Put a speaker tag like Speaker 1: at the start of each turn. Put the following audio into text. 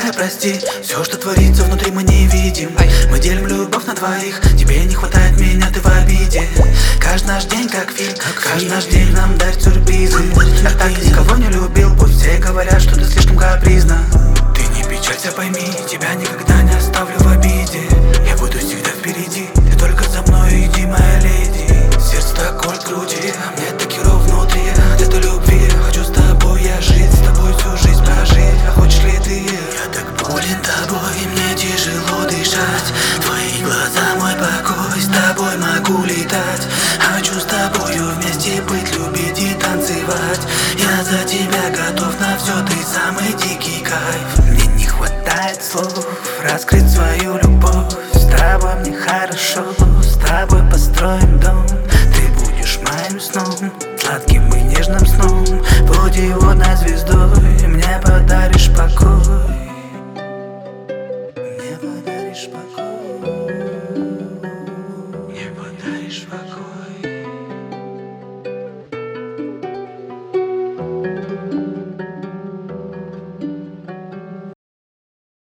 Speaker 1: дорогая, прости. Все, что творится внутри, мы не видим. Мы делим любовь на двоих. Тебе не хватает меня, ты в обиде. Каждый наш день как фильм, каждый наш день нам дарит сюрпризы. Я так никого не любил, пусть все говорят, что ты слишком капризна. Ты не печалься, пойми, тебя никогда не оставлю в обиде. Я буду всегда впереди, ты только за мной иди, моя леди. Сердце такое в груди, а мне так херово внутри от этой любви. Хочу с тобой я жить, с тобой всю жизнь прожить. А хочешь ли ты? Я так болен тобой, и мне тяжело дышать. Твои глаза мой покой, с тобой могу летать. Хочу с тобою вместе быть, любить и танцевать. Я за тебя готов на все, ты самый дикий кайф. Мне не хватает слов раскрыть свою любовь. С тобой мне хорошо, с тобой построим дом. Ты будешь моим сном, сладким и нежным сном. Путеводной звездой мне подаришь покой.